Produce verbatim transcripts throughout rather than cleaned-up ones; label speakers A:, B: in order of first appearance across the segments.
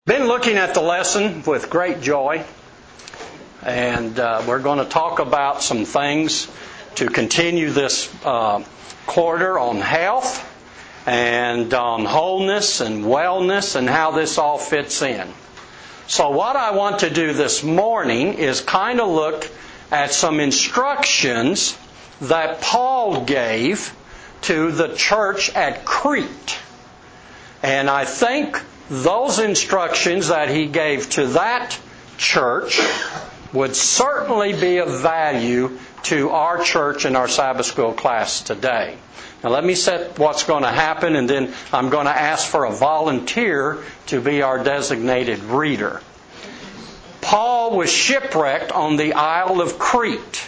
A: Been looking at the lesson with great joy, and uh, we're going to talk about some things to continue this uh, quarter on health and on wholeness and wellness and how this all fits in. So what I want to do this morning is kind of look at some instructions that Paul gave to the church at Crete. And I think those instructions that he gave to that church would certainly be of value to our church and our Sabbath school class today. Now let me set what's going to happen, and then I'm going to ask for a volunteer to be our designated reader. Paul was shipwrecked on the Isle of Crete.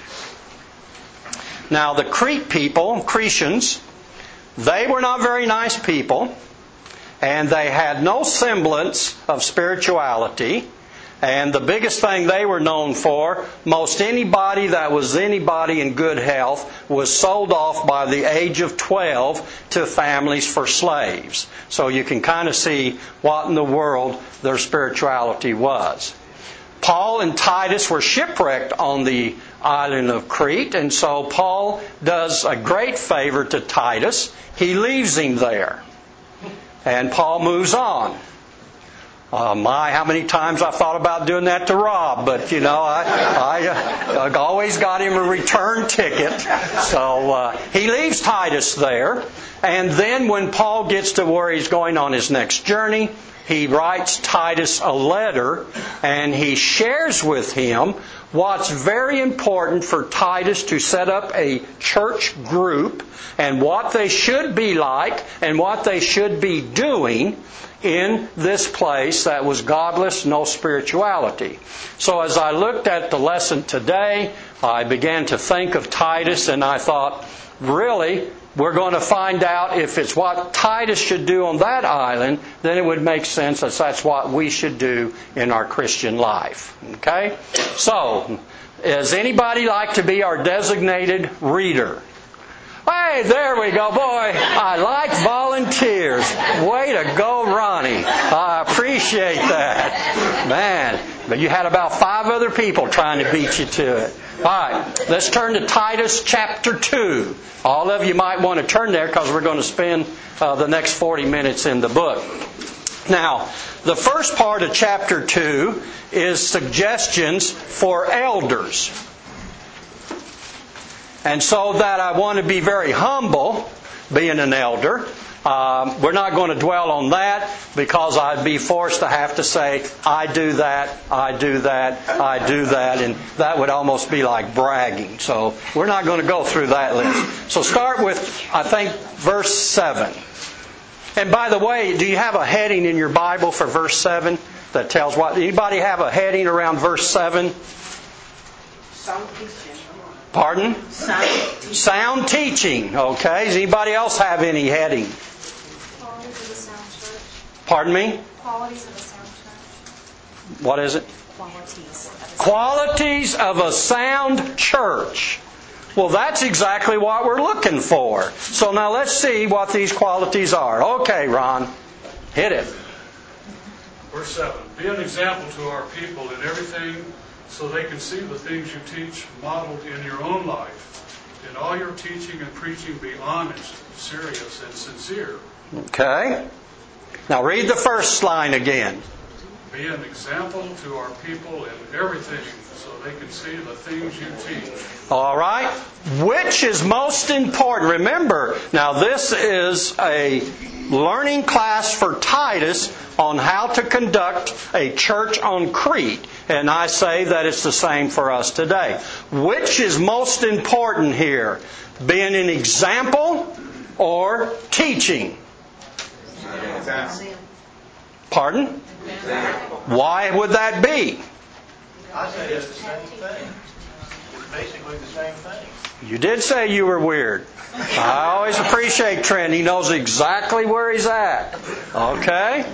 A: Now the Crete people, Cretians, they were not very nice people. And they had no semblance of spirituality. And the biggest thing they were known for, most anybody that was anybody in good health was sold off by the age of twelve to families for slaves. So you can kind of see what in the world their spirituality was. Paul and Titus were shipwrecked on the island of Crete, and so Paul does a great favor to Titus. He leaves him there. And Paul moves on. Uh, my, how many times I thought about doing that to Rob, but you know, I, I, uh, I always got him a return ticket. So uh, he leaves Titus there, and then when Paul gets to where he's going on his next journey, he writes Titus a letter, and he shares with him what's very important for Titus to set up a church group and what they should be like and what they should be doing in this place that was godless, no spirituality. So as I looked at the lesson today, I began to think of Titus, and I thought, really, we're going to find out if it's what Titus should do on that island, then it would make sense that that's what we should do in our Christian life. Okay? So, does anybody like to be our designated reader? Hey, there we go. Boy, I like volunteers. Way to go, Ronnie. I appreciate that. Man, but you had about five other people trying to beat you to it. All right, let's turn to Titus chapter two. All of you might want to turn there because we're going to spend uh, the next forty minutes in the book. Now, the first part of chapter two is suggestions for elders. And so that I want to be very humble, being an elder. Um, we're not going to dwell on that because I'd be forced to have to say, I do that, I do that, I do that, and that would almost be like bragging. So we're not going to go through that list. So start with, I think, verse seven. And by the way, do you have a heading in your Bible for verse seven that tells what? Anybody have a heading around verse seven?
B: Sound teaching.
A: Pardon?
B: Sound teaching.
A: Sound teaching. Okay. Does anybody else have any heading?
C: Qualities of a sound church.
A: Pardon me?
C: Qualities of a sound church.
A: What is it?
C: Qualities of a sound
A: Qualities of a sound church. Well, that's exactly what we're looking for. So now let's see what these qualities are. Okay, Ron. Hit it.
D: Verse seven. Be an example to our people in everything, so they can see the things you teach modeled in your own life. In all your teaching and preaching, be honest, serious, and sincere.
A: Okay. Now read the first line again.
D: Be an example to our people in everything, so they can see the things you teach.
A: All right. Which is most important? Remember, now this is a learning class for Titus on how to conduct a church on Crete. And I say that it's the same for us today. Which is most important here? Being an example or teaching?
B: Example.
A: Pardon? Why would that be?
E: I say it's the same thing. It's basically the same thing.
A: You did say you were weird. I always appreciate Trent. He knows exactly where he's at. Okay?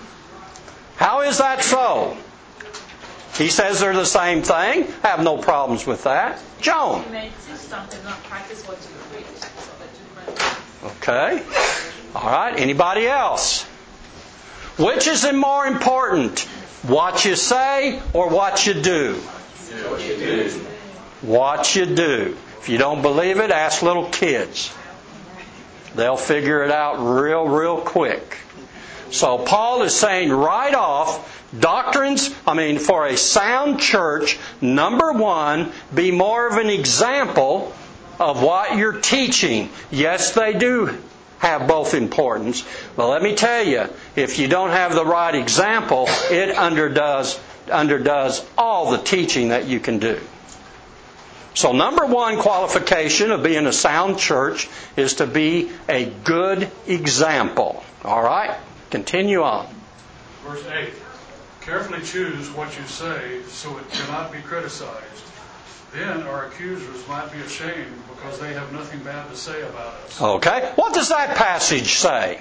A: How is that so? He says they're the same thing. I have no problems with that. Joan.
F: You may teach something, not practice what you preach. So that you
A: Okay. All right. Anybody else? Which is the more important? What you say or what you do?
E: What you do.
A: What you do. If you don't believe it, ask little kids. They'll figure it out real, real quick. So Paul is saying right off, doctrines, I mean, for a sound church, number one, be more of an example of what you're teaching. Yes, they do have both importance. But let me tell you, if you don't have the right example, it underdoes, underdoes all the teaching that you can do. So number one qualification of being a sound church is to be a good example. All right? Continue on.
D: Verse eight. Carefully choose what you say so it cannot be criticized. Then our accusers might be ashamed because they have nothing bad to say about us.
A: Okay. What does that passage say?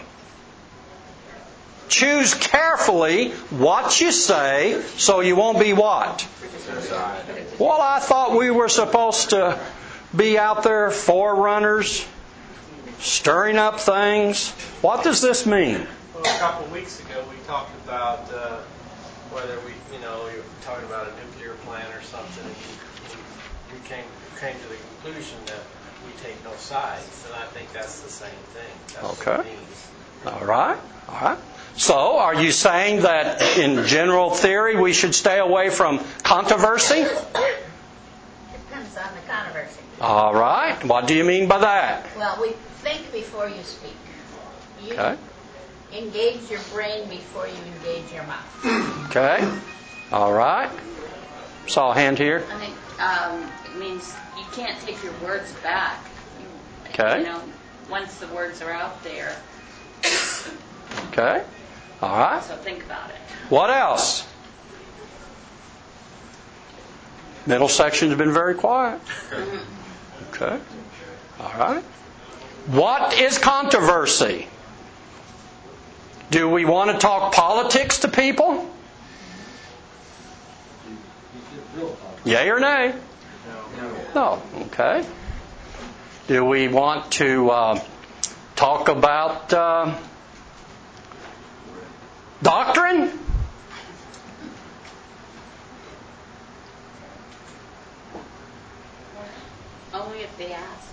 A: Choose carefully what you say so you won't be what? Well, I thought we were supposed to be out there forerunners, stirring up things. What does this mean?
E: Well, a couple of weeks ago, we talked about uh, whether we, you know, you were talking about a nuclear plant or something, and we, we came came to the conclusion that we take no sides, and I think that's the same thing. That's
A: Okay.
E: what it means.
A: All right. All right. So, are you saying that in general theory we should stay away from controversy?
G: Depends on the controversy.
A: All right. What do you mean by that?
G: Well, we think before you speak. You
A: Okay.
G: engage your brain before you engage your mouth.
A: Okay. All right. Saw a hand here.
H: I think um, it means you can't take your words back. You,
A: Okay.
H: You know, once the words are out there,
A: Okay. All right.
H: so think about it.
A: What else? Middle section's been very quiet. Okay. All right. What is controversy? Do we want to talk politics to people? Yay or nay? No. Okay. Do we want to uh, talk about uh, doctrine?
H: Only if they ask.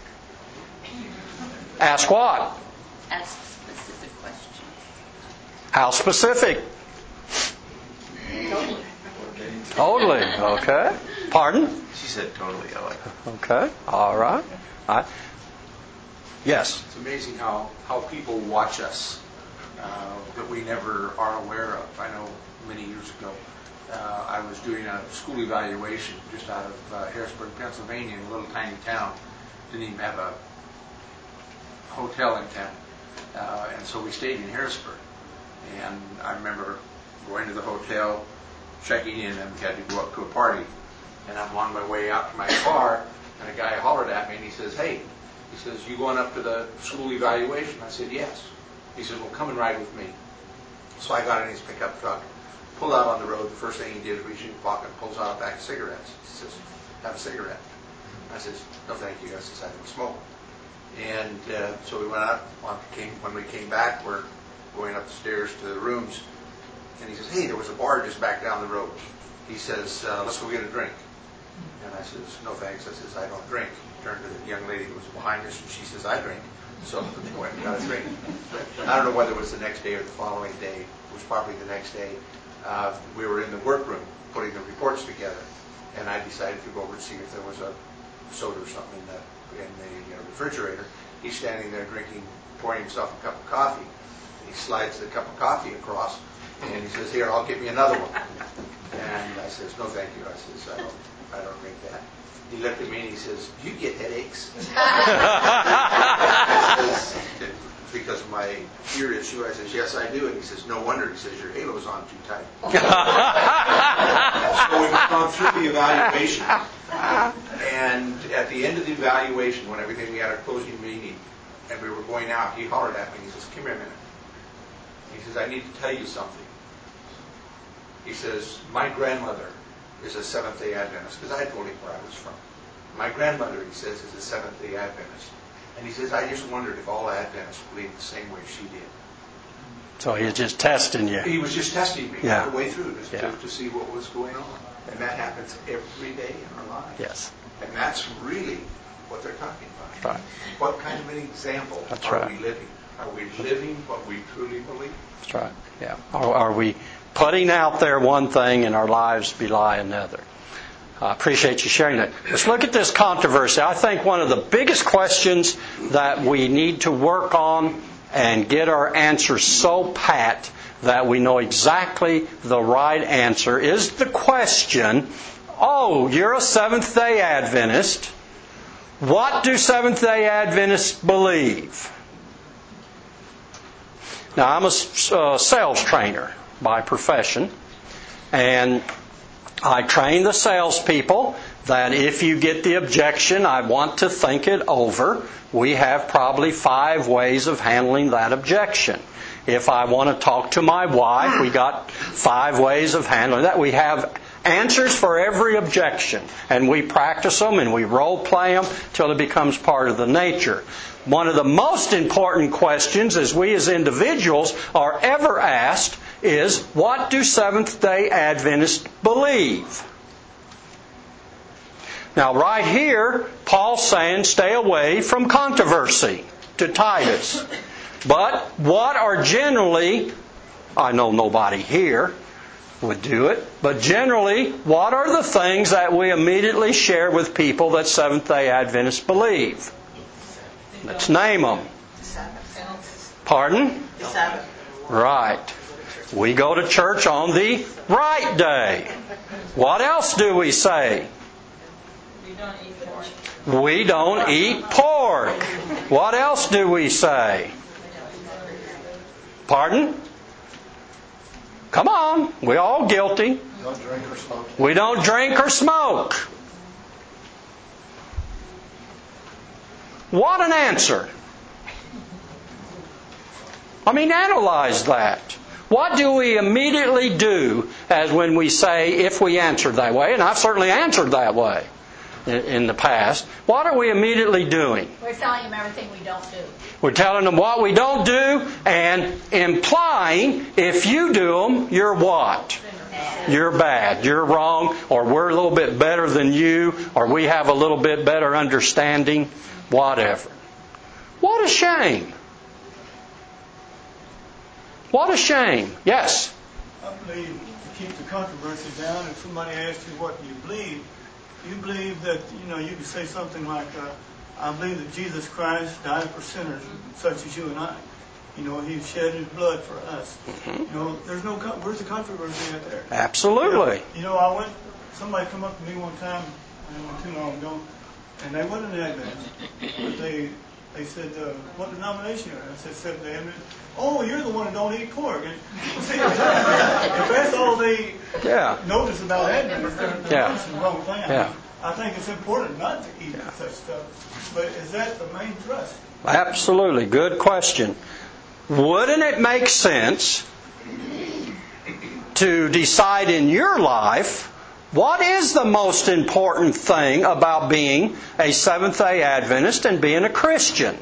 A: Ask what?
H: Ask specific questions.
A: How specific?
H: Totally.
A: Totally. Okay. Pardon?
I: She said totally. I like it.
A: Okay. All right. All right. Yes.
I: It's amazing how, how people watch us uh, that we never are aware of. I know many years ago uh, I was doing a school evaluation just out of uh, Harrisburg, Pennsylvania, in a little tiny town. Didn't even have a hotel in town. Uh, and so we stayed in Harrisburg. And I remember going to the hotel, checking in, and we had to go up to a party. And I'm on my way out to my car, and a guy hollered at me, and he says, "Hey," he says, "you going up to the school evaluation?" I said, "Yes." He says, "Well, come and ride with me." So I got in his pickup truck, pulled out on the road. The first thing he did is reach in his pocket and pulls out a pack of cigarettes. He says, "Have a cigarette." I says, "No, thank you." I says, "I don't smoke." And uh, so we went out. Came, when we came back, we're going up the stairs to the rooms. And he says, "Hey, there was a bar just back down the road." He says, uh, "Let's go get a drink." And I says, "No, thanks." I says, "I don't drink." He turned to the young lady who was behind us, and she says, "I drink." So they went and got a drink. I don't know whether it was the next day or the following day. It was probably the next day. Uh, we were in the workroom putting the reports together, and I decided to go over and see if there was a soda or something in the, in the uh, refrigerator. He's standing there drinking, pouring himself a cup of coffee. He slides the cup of coffee across, and he says, "Here, I'll give me another one." And I says, "No, thank you." I says, I don't, I don't drink that." He looked at me and he says, "Do you get headaches?" I says, "Because of my ear issue." I says, "Yes, I do." And he says, "No wonder." He says, "Your halo's on too tight." So we've gone through the evaluation. And at the end of the evaluation, when everything, we had our closing meeting, and we were going out, he hollered at me and he says, "Come here a minute." He says, "I need to tell you something." He says, "My grandmother is a Seventh-day Adventist," because I told him where I was from. "My grandmother," he says, "is a Seventh-day Adventist." And he says, "I just wondered if all Adventists believed the same way she did."
A: So he's just testing you.
I: He was just testing me
A: Yeah.
I: all the way through just
A: Yeah.
I: to, to see what was going on. And that happens every day in our lives.
A: Yes.
I: And that's really what they're talking about.
A: Right.
I: What kind of an example
A: That's
I: are
A: right.
I: we living? Are we living what we truly believe?
A: That's right. Yeah. Are, are we putting out there one thing and our lives belie another? I appreciate you sharing that. Let's look at this controversy. I think one of the biggest questions that we need to work on and get our answers so pat that we know exactly the right answer is the question, oh, you're a Seventh-day Adventist. What do Seventh-day Adventists believe? Now, I'm a uh, sales trainer by profession, and I train the salespeople that if you get the objection, I want to think it over. We have probably five ways of handling that objection. If I want to talk to my wife, we got five ways of handling that. We have answers for every objection, and we practice them and we role play them till it becomes part of the nature. One of the most important questions as we as individuals are ever asked is, what do Seventh-day Adventists believe? Now right here, Paul's saying stay away from controversy to Titus. But what are generally, I know nobody here would do it, but generally, what are the things that we immediately share with people that Seventh-day Adventists believe? Let's name them. Pardon?
B: The Sabbath.
A: Right. We go to church on the right day. What else do we say?
F: We don't eat pork.
A: We don't eat pork. What else do we say? Pardon? Come on. We're all guilty.
J: Don't drink or smoke.
A: We don't drink or smoke. What an answer. I mean, analyze that. What do we immediately do as when we say, if we answered that way, and I've certainly answered that way in, in the past, what are we immediately doing?
G: We're telling them everything we don't do.
A: We're telling them what we don't do and implying if you do them, you're what? You're bad, you're wrong, or we're a little bit better than you, or we have a little bit better understanding, whatever. What a shame. What a shame. Yes?
J: I believe to keep the controversy down, if somebody asks you what you believe, you believe that, you know, you can say something like, uh, I believe that Jesus Christ died for sinners such as you and I. You know, He shed His blood for us.
A: Mm-hmm.
J: You know, there's no, con- where's the controversy out there?
A: Absolutely.
J: You know, I went, somebody come up to me one time, I don't know, too long ago, and they wasn't an Adventist, but they, they said, uh, what denomination are you? I said, Seventh-day Adventist. Oh, you're the one that don't eat pork. And, see, if that's all they
A: Yeah.
J: notice about Adventists, they're, they're
A: Yeah.
J: noticing the wrong thing.
A: Yeah.
J: I think it's important not to eat
A: Yeah.
J: such stuff. But is that the main thrust?
A: Absolutely. Good question. Wouldn't it make sense to decide in your life what is the most important thing about being a Seventh-day Adventist and being a Christian?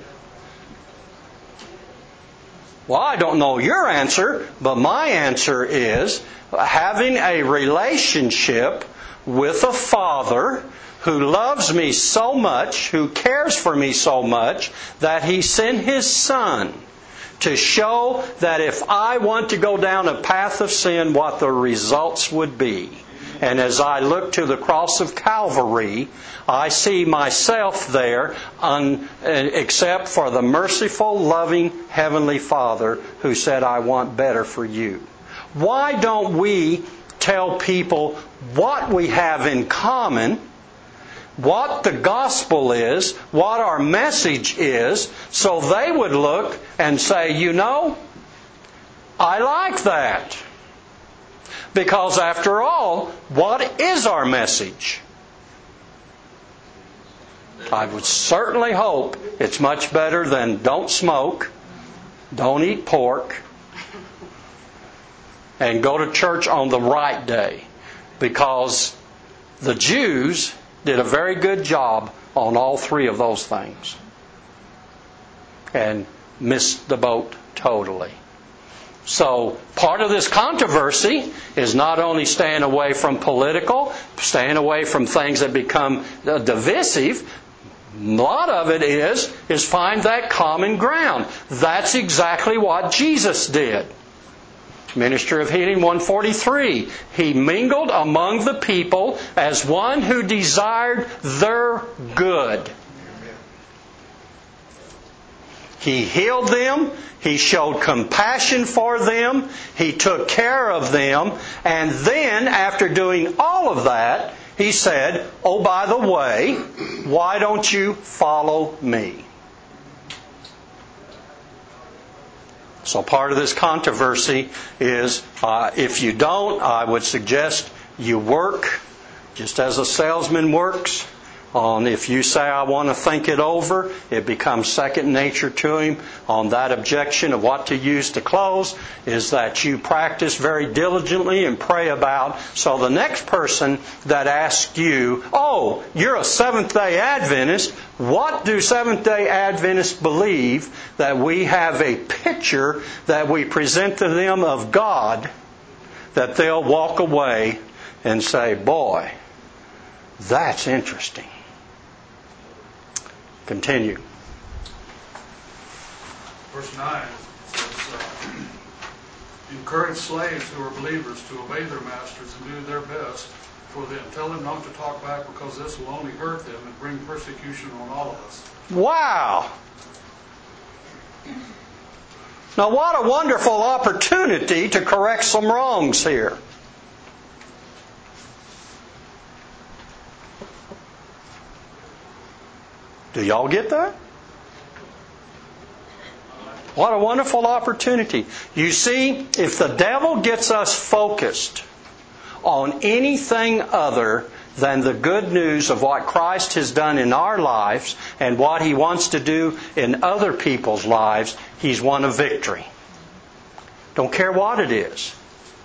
A: Well, I don't know your answer, but my answer is having a relationship with a Father who loves me so much, who cares for me so much, that He sent His Son to show that if I want to go down a path of sin, what the results would be. And as I look to the cross of Calvary, I see myself there, un, except for the merciful, loving Heavenly Father who said, I want better for you. Why don't we tell people what we have in common, what the gospel is, what our message is, so they would look and say, you know, I like that. Because after all, what is our message? I would certainly hope it's much better than don't smoke, don't eat pork, and go to church on the right day. Because the Jews did a very good job on all three of those things and missed the boat totally. So part of this controversy is not only staying away from political, staying away from things that become divisive. A lot of it is, is find that common ground. That's exactly what Jesus did. Ministry of Healing one forty-three. He mingled among the people as one who desired their good. He healed them. He showed compassion for them. He took care of them. And then, after doing all of that, He said, oh, by the way, why don't you follow me? So part of this controversy is, uh, if you don't, I would suggest you work just as a salesman works. On if you say, I want to think it over, it becomes second nature to him. On that objection of what to use to close is that you practice very diligently and pray about. So the next person that asks you, oh, you're a Seventh-day Adventist, what do Seventh-day Adventists believe? That we have a picture that we present to them of God, that they'll walk away and say, boy, that's interesting. Continue.
D: Verse nine says, uh, encourage slaves who are believers to obey their masters and do their best for them. Tell them not to talk back because this will only hurt them and bring persecution on all of us.
A: Wow! Now what a wonderful opportunity to correct some wrongs here. Do y'all get that? What a wonderful opportunity. You see, if the devil gets us focused on anything other than the good news of what Christ has done in our lives and what He wants to do in other people's lives, he's won a victory. Don't care what it is.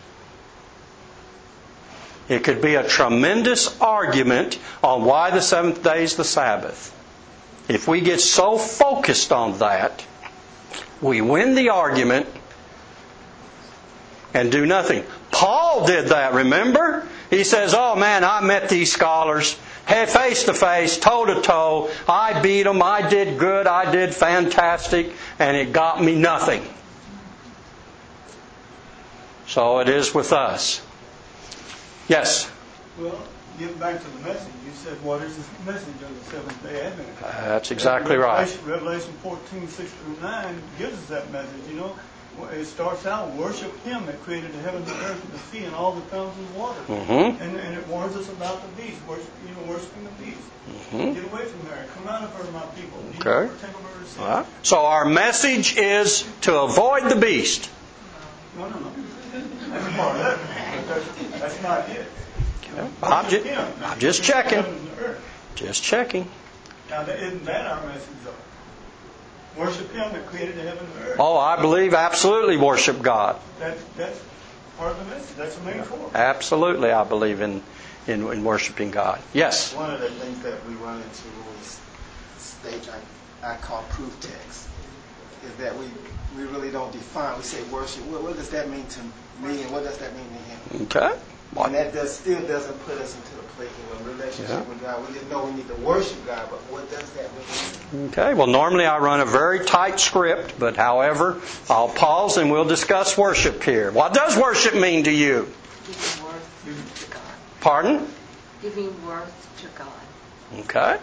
A: It could be a tremendous argument on why the seventh day is the Sabbath. If we get so focused on that, we win the argument and do nothing. Paul did that, remember? He says, oh man, I met these scholars, head face to face, toe to toe. I beat them, I did good, I did fantastic, and it got me nothing. So it is with us. Yes?
J: Well, getting back to the message, you said, what is the message of the Seventh-day Adventist?
A: Uh, that's exactly
J: Revelation,
A: right.
J: Revelation fourteen, six through nine gives us that message, you know. It starts out, worship Him that created the heavens, the earth, and the sea, and all the fountains of water.
A: Mm-hmm.
J: And, and it warns us about the beast, worship, you know, worshiping the beast. Mm-hmm. Get away from her. Come out of her, my people. You
A: Okay.
J: know, take over her sin.
A: Right. So our message is to avoid the beast.
J: No, no, no. That's part of it. That's, that's not it.
A: Okay. I'm, ju-
J: Him,
A: I'm just checking.
J: the heavens and the earth.
A: Just checking.
J: Now, that, isn't that our message, though? Worship Him that created the heaven and the earth.
A: Oh, I believe absolutely worship God.
J: That, that's part of the message. That's the main core.
A: Absolutely, I believe in, in, in worshiping God. Yes?
K: One of the things that we run into when we state I, I call proof text is that we, we really don't define. We say worship. What, what does that mean to me and what does that mean to Him?
A: Okay.
K: And that does, still doesn't put us into a place of a relationship
A: Yeah.
K: with God. We just know we need to worship God, but what does that really mean?
A: Okay. Well, normally I run a very tight script, but however, I'll pause and we'll discuss worship here. What does worship mean to you?
L: Giving worth to God.
A: Pardon?
L: Giving worth to God.
A: Okay.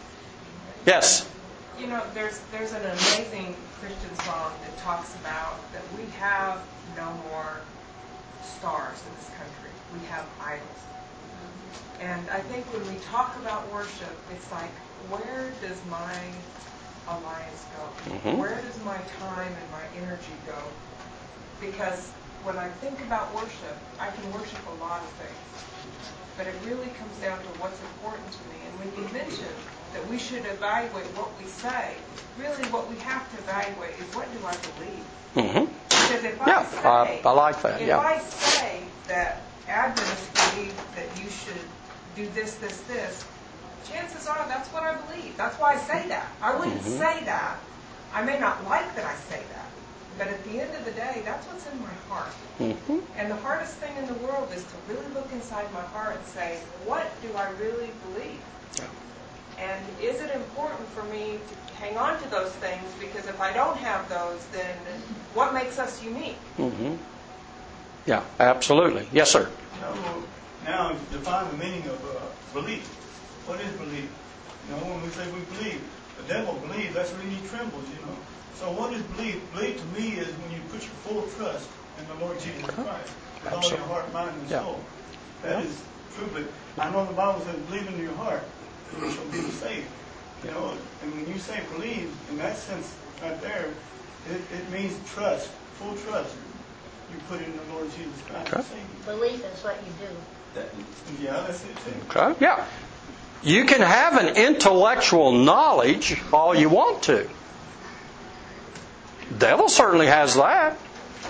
A: Yes?
F: You know, there's there's an amazing Christian song that talks about that we have no more stars in this country. We have idols. And I think when we talk about worship, it's like, where does my alliance go?
A: Mm-hmm.
F: Where does my time and my energy go? Because when I think about worship, I can worship a lot of things. But it really comes down to what's important to me. And when you mention that we should evaluate what we say, really what we have to evaluate is, what do I believe?
A: Mm-hmm.
F: Because if
A: Yeah,
F: I say,
A: I, I like that.
F: if
A: Yeah.
F: I say that Adventists believe that you should do this, this, this, chances are that's what I believe. That's why I say that. I wouldn't
A: Mm-hmm.
F: say that. I may not like that I say that, But at the end of the day, that's what's in my heart.
A: Mm-hmm.
F: And the hardest thing in the world is to really look inside my heart and say, what do I really believe?
A: Yeah.
F: And is it important for me to hang on to those things? Because if I don't have those, then what makes us unique?
A: Mm-hmm. Yeah, absolutely. Yes, sir.
J: Now, now define the meaning of uh, belief. What is belief? You know, when we say we believe, the devil believes, that's when he trembles, you know. So what is belief? Belief to me is when you put your full trust in the Lord Jesus Christ with all your heart, mind, and
A: Yeah.
J: soul. That is true. But I know the Bible says, believe in your heart, and you shall be saved. You know, and when you say believe, in that sense right there, it, it means trust, full trust. You put in the Lord Jesus Christ.
A: Okay.
G: Belief is what you do.
J: Yeah, that's it too.
A: Okay. Yeah. You can have an intellectual knowledge all you want to. The devil certainly has that.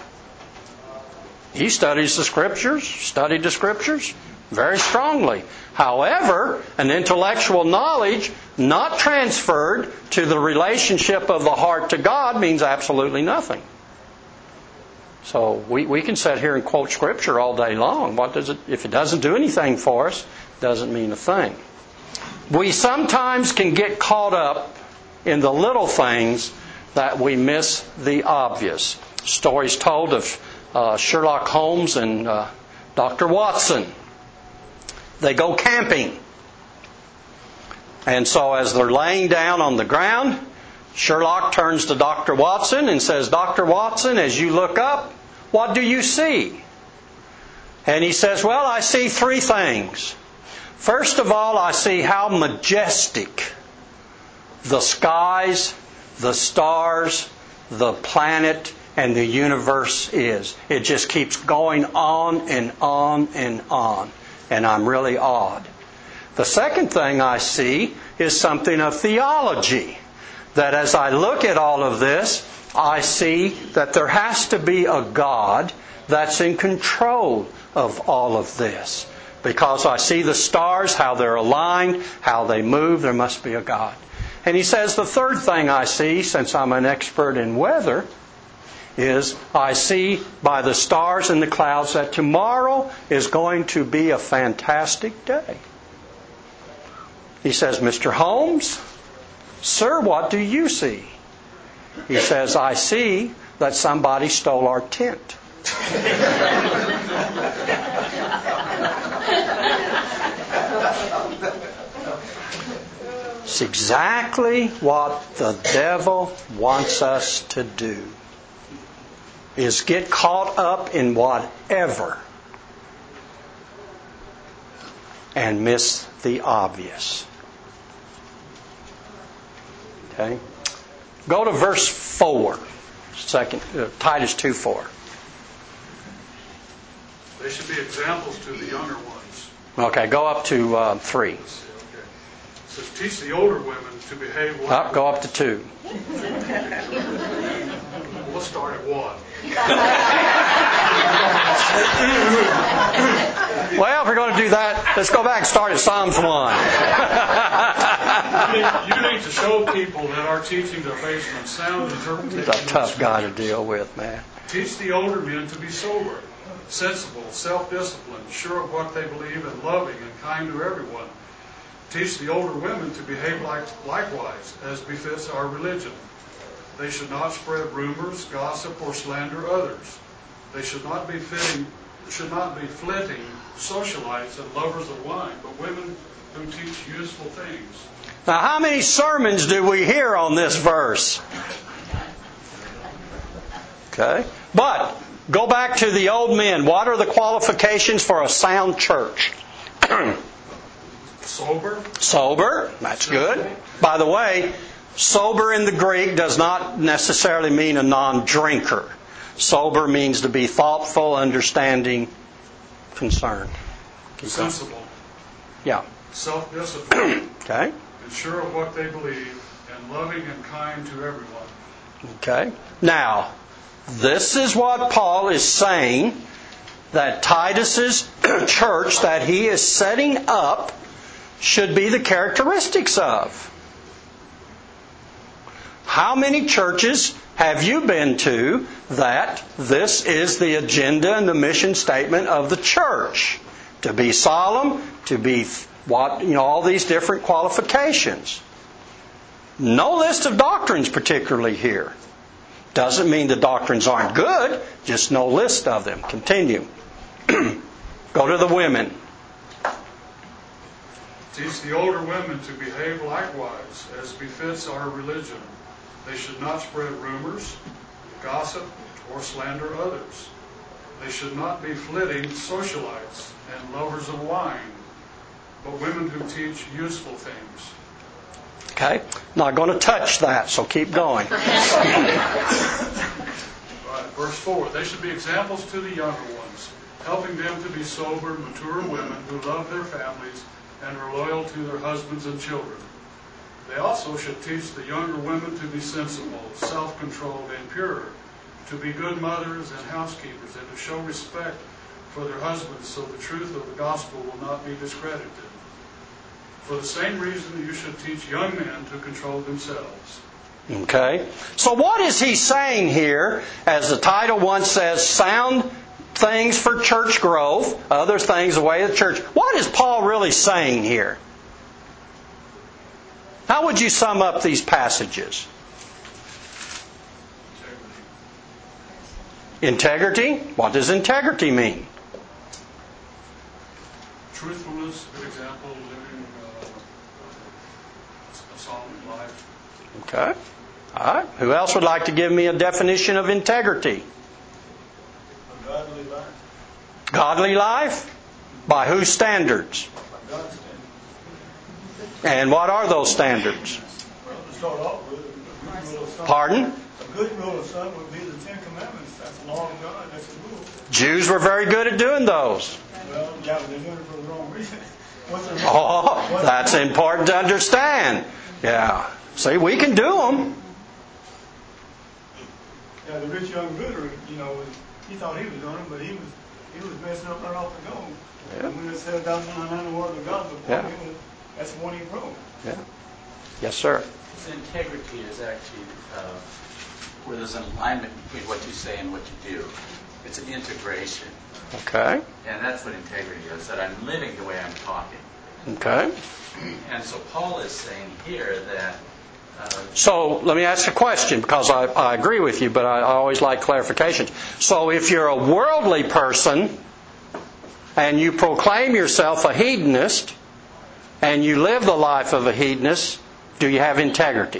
A: He studies the Scriptures, studied the Scriptures very strongly. However, an intellectual knowledge not transferred to the relationship of the heart to God means absolutely nothing. So we, we can sit here and quote Scripture all day long. What does it, if it doesn't do anything for us, it doesn't mean a thing. We sometimes can get caught up in the little things that we miss the obvious. Stories told of uh, Sherlock Holmes and uh, Doctor Watson. They go camping. And so as they're laying down on the ground, Sherlock turns to Doctor Watson and says, Doctor Watson, as you look up, what do you see? And he says, well, I see three things. First of all, I see how majestic the skies, the stars, the planet, and the universe is. It just keeps going on and on and on. And I'm really awed. The second thing I see is something of theology. That as I look at all of this, I see that there has to be a God that's in control of all of this. Because I see the stars, how they're aligned, how they move, there must be a God. And he says the third thing I see, since I'm an expert in weather, is I see by the stars and the clouds that tomorrow is going to be a fantastic day. He says, Mister Holmes, sir, what do you see? He says, I see that somebody stole our tent. It's exactly what the devil wants us to do, is get caught up in whatever and miss the obvious. Okay? Go to verse four. Second, uh, Titus two four.
D: They should be examples to the younger ones.
A: Okay, go up to uh, three.
D: Okay. It says, teach the older women to behave like...
A: Up, go up to two.
D: We'll start at one.
A: Well, if we're going to do that, let's go back and start at Psalms one.
D: you, need, you need to show people that our teachings are based on sound interpretation.
A: He's a tough guy to deal with, man.
D: Teach the older men to be sober, sensible, self-disciplined, sure of what they believe, and loving and kind to everyone. Teach the older women to behave like, likewise, as befits our religion. They should not spread rumors, gossip, or slander others. They should not be fitting, should not be flitting socialites and lovers of wine, but women who teach useful things.
A: Now, how many sermons do we hear on this verse? Okay. But, go back to the old men. What are the qualifications for a sound church?
D: Sober.
A: Sober. That's good. By the way, sober in the Greek does not necessarily mean a non-drinker. Sober means to be thoughtful, understanding, concerned. Keep
D: Sensible.
A: going. Yeah.
D: Self-disciplined.
A: Okay.
D: And sure of what they believe, and loving and kind to everyone.
A: Okay. Now, this is what Paul is saying that Titus's church that he is setting up should be the characteristics of. How many churches have you been to that this is the agenda and the mission statement of the church? To be solemn, to be what, you know, all these different qualifications. No list of doctrines particularly here. Doesn't mean the doctrines aren't good, just no list of them. Continue. Go to the women.
D: Teach the older women to behave likewise, as befits our religion. They should not spread rumors, gossip, or slander others. They should not be flitting socialites and lovers of wine, but women who teach useful things.
A: Okay, not going to touch that, so keep going.
D: Right, verse four. They should be examples to the younger ones, helping them to be sober, mature women who love their families and are loyal to their husbands and children. They also should teach the younger women to be sensible, self-controlled, and pure, to be good mothers and housekeepers, and to show respect for their husbands, so the truth of the gospel will not be discredited. For the same reason, you should teach young men to control themselves.
A: Okay. So what is he saying here? As the title once says, sound things for church growth, other things the way of the church. What is Paul really saying here? How would you sum up these passages? Integrity? What does integrity mean?
D: Truthfulness, good example, living uh, a solemn life.
A: Okay. All right. Who else would like to give me a definition of integrity?
J: A godly life.
A: Godly life? By whose standards?
J: By God's standards.
A: And what are those standards?
J: Well, to start off with, a good rule of thumb.
A: Pardon?
J: A good rule of thumb would be the Ten Commandments. That's the law of God. That's the rule.
A: Jews were very good at doing those.
J: Well, yeah, but they're doing it for the wrong reason. What's the reason?
A: Oh,
J: What's
A: that's
J: the
A: important to understand. Yeah. See, we can do them.
J: Yeah, the rich young ruler, you know, he thought he was doing it, but he was he was messing up right off the go.
A: Yeah.
J: And when it said that's one hundred word of God before
A: Yeah.
J: him, that's the one he broke.
A: Yeah. Yes, sir.
M: This integrity is actually uh, where there's an alignment between what you say and what you do. It's an integration.
A: Okay.
M: And that's what integrity is, that I'm living the way I'm talking.
A: Okay.
M: And so Paul is saying here that... Uh,
A: so let me ask a question, because I, I agree with you, but I, I always like clarifications. So if you're a worldly person and you proclaim yourself a hedonist and you live the life of a hedonist, do you have integrity?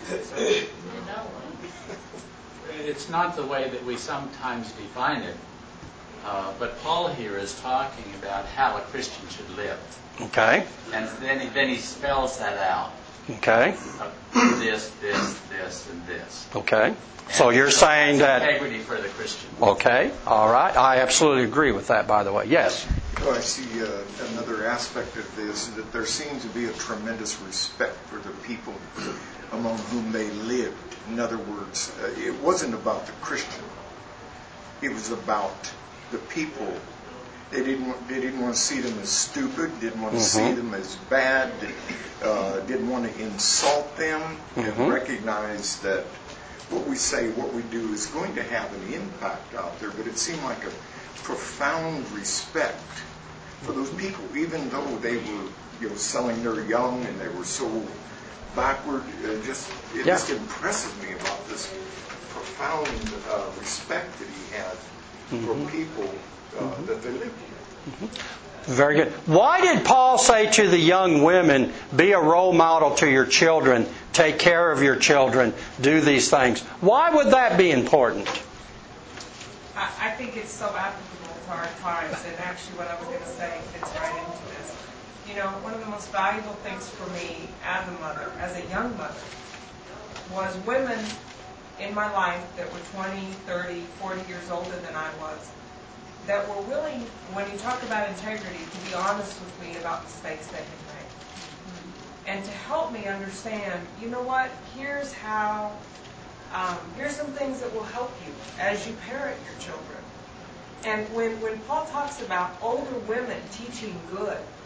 M: It's not the way that we sometimes define it. Uh, but Paul here is talking about how a Christian should live.
A: Okay.
M: And then he, then he spells that out.
A: Okay.
M: Uh, this, this, this, and this.
A: Okay.
M: And
A: so you're
M: so
A: saying that...
M: integrity for the Christian.
A: Okay. All right. I absolutely agree with that, by the way. Yes?
N: Well, I see uh, another aspect of this, that there seems to be a tremendous respect for the people among whom they lived. In other words, uh, it wasn't about the Christian. It was about the people. They didn't want, they didn't want to see them as stupid, didn't want to
A: Mm-hmm.
N: see them as bad, uh, didn't want to insult them,
A: Mm-hmm.
N: and recognize that what we say, what we do is going to have an impact out there. But it seemed like a profound respect for those people, even though they were, you know, selling their young and they were so backward. Uh, just it
A: Yeah.
N: just impresses me about this profound uh, respect that he had
A: Mm-hmm.
N: for people uh, mm-hmm. that they lived with.
A: Mm-hmm. Very good. Why did Paul say to the young women, be a role model to your children, take care of your children, do these things? Why would that be important?
F: I, I think it's so applicable to our times, and actually what I was going to say fits right into this. You know, one of the most valuable things for me as a mother, as a young mother, was women in my life that were twenty, thirty, forty years older than I was, that were willing, when you talk about integrity, to be honest with me about mistakes they had made. And to help me understand, you know what, here's how, um, here's some things that will help you as you parent your children. And when, when Paul talks about older women teaching good,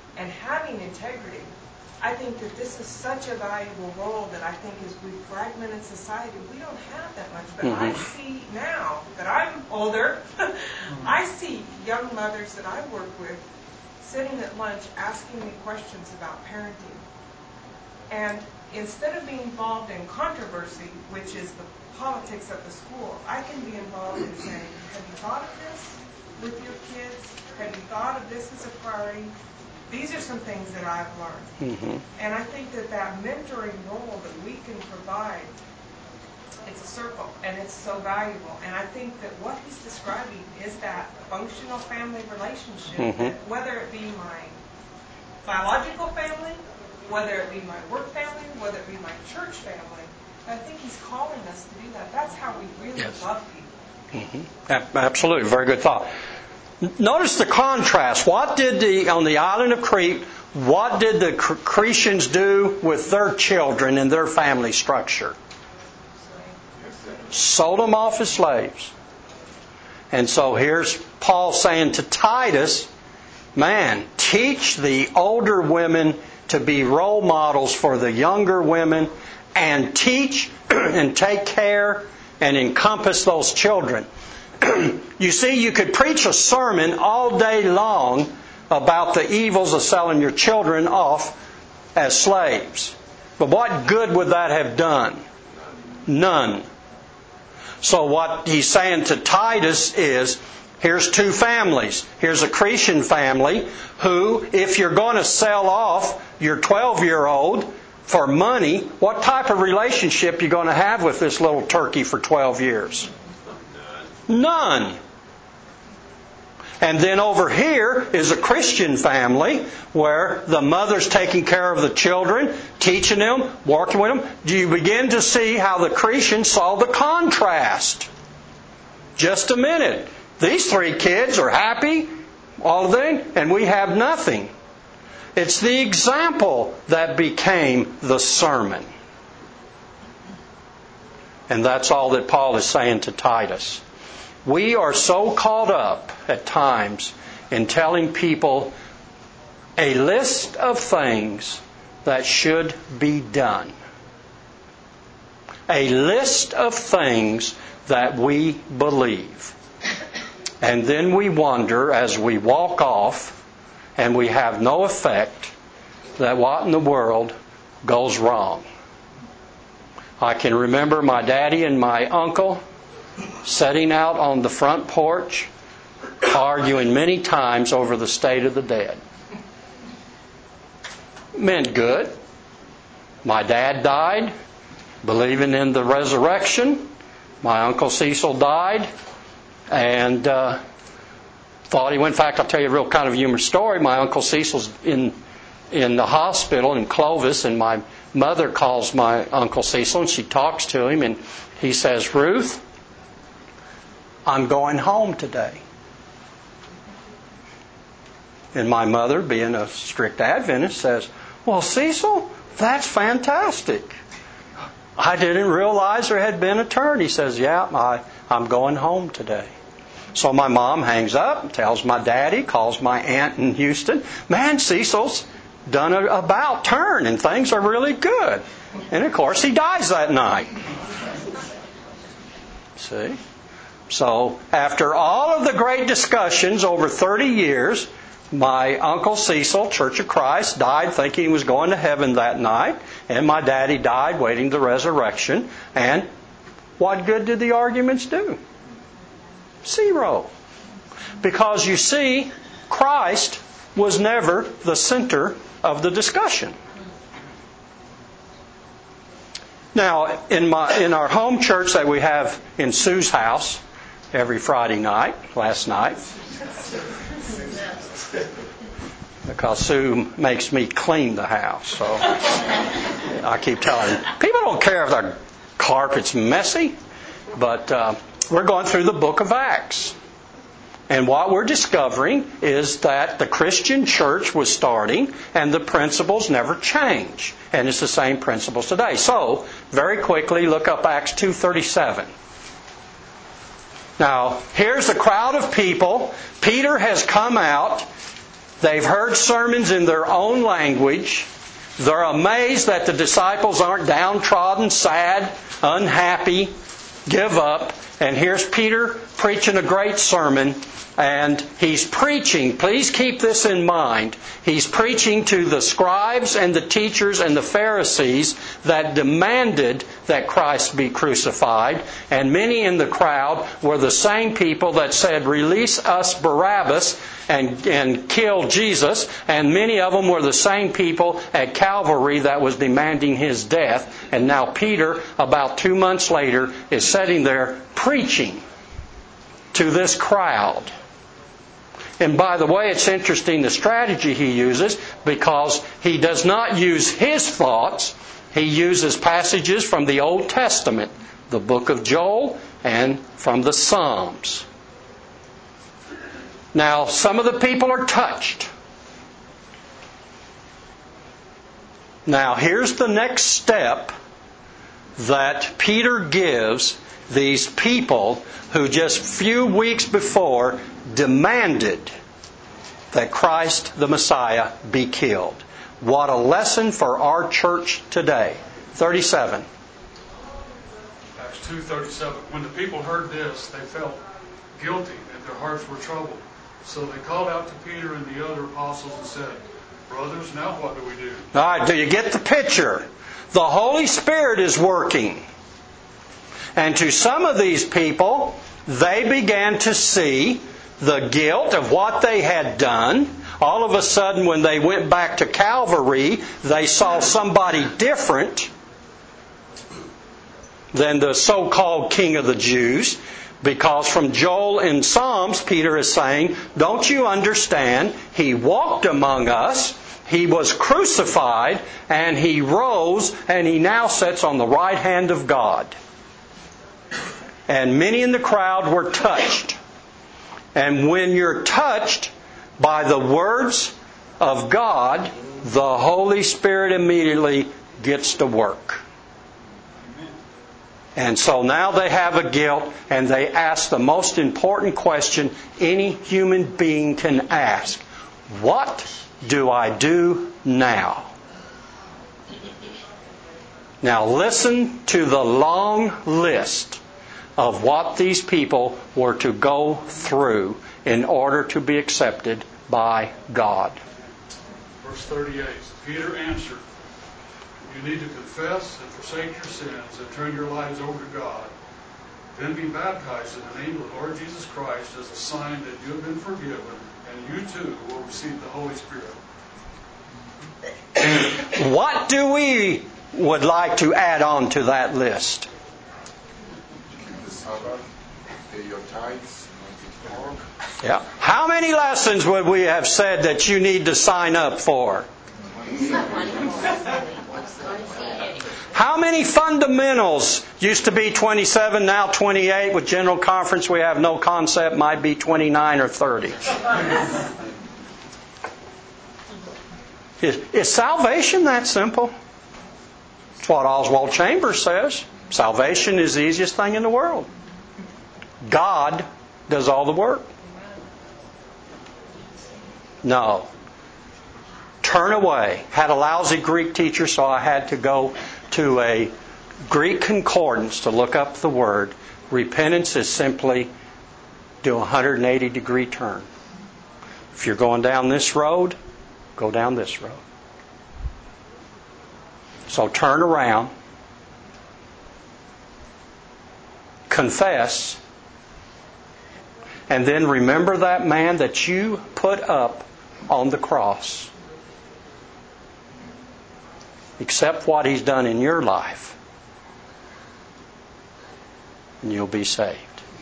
F: and having integrity. I think that this is such a valuable role that I think as we fragmented society, we don't have that much. But
A: Mm-hmm.
F: I see now that I'm older, I see young mothers that I work with sitting at lunch asking me questions about parenting. And instead of being involved in controversy, which is the politics of the school, I can be involved in saying, have you thought of this with your kids? Have you thought of this as a priority? These are some things that I've learned.
A: Mm-hmm.
F: And I think that that mentoring role that we can provide, it's a circle, and it's so valuable. And I think that what he's describing is that functional family relationship,
A: Mm-hmm.
F: that whether it be my biological family, whether it be my work family, whether it be my church family, I think he's calling us to do that. That's how we really
A: Yes.
F: love people.
A: Mm-hmm. Absolutely. Very good thought. Notice the contrast. What did the, on the island of Crete, what did the Cretians do with their children and their family structure? Sold them off as slaves. And so here's Paul saying to Titus, man, teach the older women to be role models for the younger women, and teach and take care and encompass those children. You see, you could preach a sermon all day long about the evils of selling your children off as slaves. But what good would that have done? None. So what he's saying to Titus is, here's two families. Here's a Cretan family who, if you're going to sell off your twelve-year-old for money, what type of relationship are you going to have with this little turkey for twelve years? None. And then over here is a Christian family where the mother's taking care of the children, teaching them, working with them. Do you begin to see how the Cretans saw the contrast? Just a minute. These three kids are happy, all of them, and we have nothing. It's the example that became the sermon. And that's all that Paul is saying to Titus. We are so caught up at times in telling people a list of things that should be done. A list of things that we believe. And then we wonder as we walk off and we have no effect that what in the world goes wrong. I can remember my daddy and my uncle sitting out on the front porch, arguing many times over the state of the dead. Meant good. My dad died, believing in the resurrection. My Uncle Cecil died, and uh, thought he went. In fact, I'll tell you a real kind of humorous story. My Uncle Cecil's in in the hospital in Clovis, and my mother calls my Uncle Cecil, and she talks to him, and he says, "Ruth, I'm going home today." And my mother, being a strict Adventist, says, "Well, Cecil, that's fantastic. I didn't realize there had been a turn." He says, "Yeah, I, I'm going home today." So my mom hangs up, tells my daddy, calls my aunt in Houston. "Man, Cecil's done a about turn and things are really good." And of course he dies that night. See? So after all of the great discussions over thirty years, my Uncle Cecil, Church of Christ, died thinking he was going to heaven that night. And my daddy died waiting the resurrection. And what good did the arguments do? Zero. Because you see, Christ was never the center of the discussion. Now, in my in our home church that we have in Sue's house every Friday night, last night, because Sue makes me clean the house. So I keep telling them, people don't care if their carpet's messy, but uh, we're going through the book of Acts. And what we're discovering is that the Christian church was starting and the principles never change. And it's the same principles today. So, very quickly, look up Acts two thirty-seven. Now, here's a crowd of people. Peter has come out They've heard sermons in their own language. They're amazed that the disciples aren't downtrodden, sad, unhappy, give up. And here's Peter preaching a great sermon. And he's preaching, please keep this in mind, he's preaching to the scribes and the teachers and the Pharisees that demanded that Christ be crucified. And many in the crowd were the same people that said, release us Barabbas and, and kill Jesus. And many of them were the same people at Calvary that was demanding His death. And now Peter, about two months later, is sitting there preaching to this crowd. And by the way, it's interesting the strategy he uses, because he does not use his thoughts. He uses passages from the Old Testament, the book of Joel, and from the Psalms. Now, some of the people are touched. Now, here's the next step that Peter gives these people who just a few weeks before demanded that Christ the Messiah be killed. What a lesson for our church today. thirty-seven.
D: Acts two thirty-seven. When the people heard this, they felt guilty and their hearts were troubled. So they called out to Peter and the other apostles and said, brothers, now what do we do?
A: All right, do you get the picture? The Holy Spirit is working. And to some of these people, they began to see the guilt of what they had done. All of a sudden, when they went back to Calvary, they saw somebody different than the so-called King of the Jews. Because from Joel and Psalms, Peter is saying, don't you understand? He walked among us, He was crucified, and He rose, and He now sits on the right hand of God. And many in the crowd were touched. And when you're touched by the words of God, the Holy Spirit immediately gets to work. And so now they have a guilt, and they ask the most important question any human being can ask. What do I do now? Now listen to the long list of what these people were to go through in order to be accepted by God.
D: Verse thirty-eight. Peter answered, you need to confess and forsake your sins and turn your lives over to God. Then be baptized in the name of the Lord Jesus Christ as a sign that you have been forgiven, and you too will receive the Holy Spirit.
A: What do we would like to add on to that list? Yeah. How many lessons would we have said that you need to sign up for? How many fundamentals? Used to be twenty-seven, now twenty-eight. With General Conference, we have no concept. Might be twenty-nine or thirty. Is, is salvation that simple? It's what Oswald Chambers says. Salvation is the easiest thing in the world. God does all the work. No. Turn away. Had a lousy Greek teacher, so I had to go to a Greek concordance to look up the word. Repentance is simply do a one hundred eighty degree turn. If you're going down this road, go down this road. So turn around, confess, and then remember that man that you put up on the cross. Accept what he's done in your life, and you'll be saved.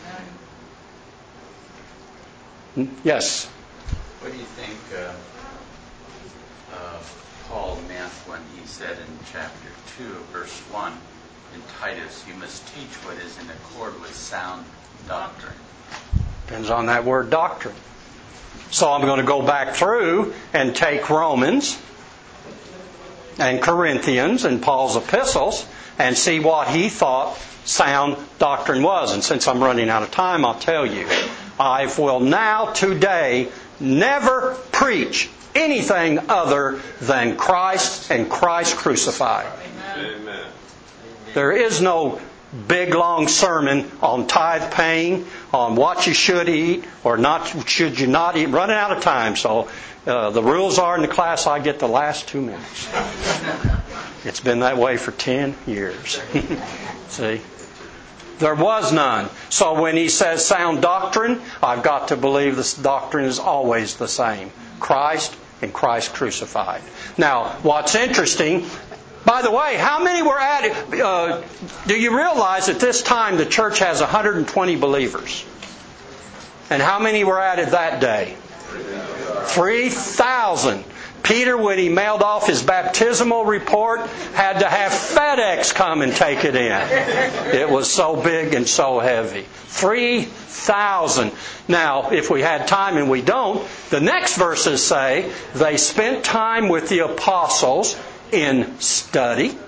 A: Yes?
M: What do you think uh, uh, Paul meant when he said in chapter two, verse one, in Titus, you must teach what is in accord with sound doctrine?
A: Depends on that word doctrine. So I'm going to go back through and take Romans and Corinthians and Paul's epistles and see what he thought sound doctrine was. And since I'm running out of time, I'll tell you. I will now today never preach anything other than Christ and Christ crucified.
O: Amen.
A: There is no big long sermon on tithe paying, on what you should eat or not should you not eat. Running out of time, so uh, the rules are in the class I get the last two minutes. It's been that way for ten years. See? There was none. So when he says sound doctrine, I've got to believe this doctrine is always the same. Christ and Christ crucified. Now, what's interesting, by the way, how many were added? Uh, do you realize at this time the church has one hundred twenty believers? And how many were added that day? three thousand. Peter, when he mailed off his baptismal report, had to have FedEx come and take it in. It was so big and so heavy. three thousand. Now, if we had time and we don't, the next verses say they spent time with the apostles in study,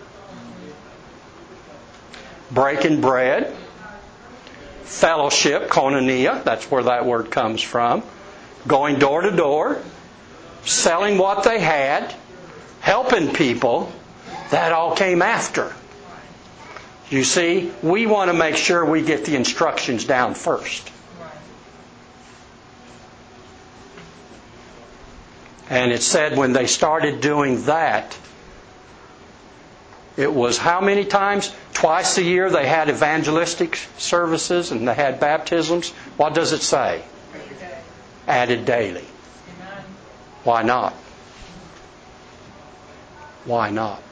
A: breaking bread, fellowship, koinonia, that's where that word comes from, going door to door, selling what they had, helping people. That all came after. You see, we want to make sure we get the instructions down first. And it said when they started doing that, it was how many times? Twice a year they had evangelistic services and they had baptisms. What does it say? Added daily. Why not? Why not?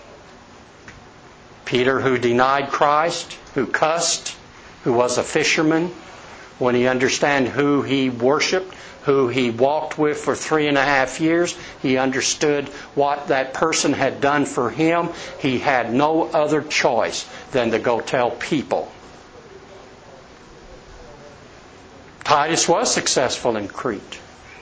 A: Peter, who denied Christ, who cussed, who was a fisherman, when he understood who he worshipped, who he walked with for three and a half years, he understood what that person had done for him. He had no other choice than to go tell people. Titus was successful in Crete.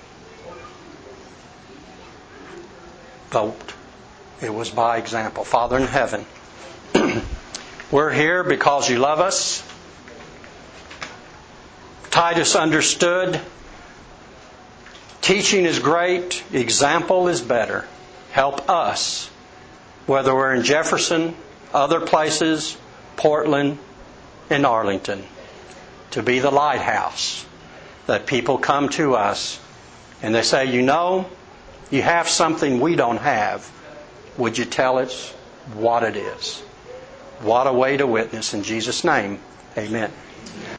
A: Vote. It was by example. Father in heaven, we're here because you love us. Titus understood teaching is great, example is better. Help us, whether we're in Jefferson, other places, Portland, and Arlington, to be the lighthouse that people come to us and they say, you know, you have something we don't have. Would you tell us what it is? What a way to witness. In Jesus' name, amen.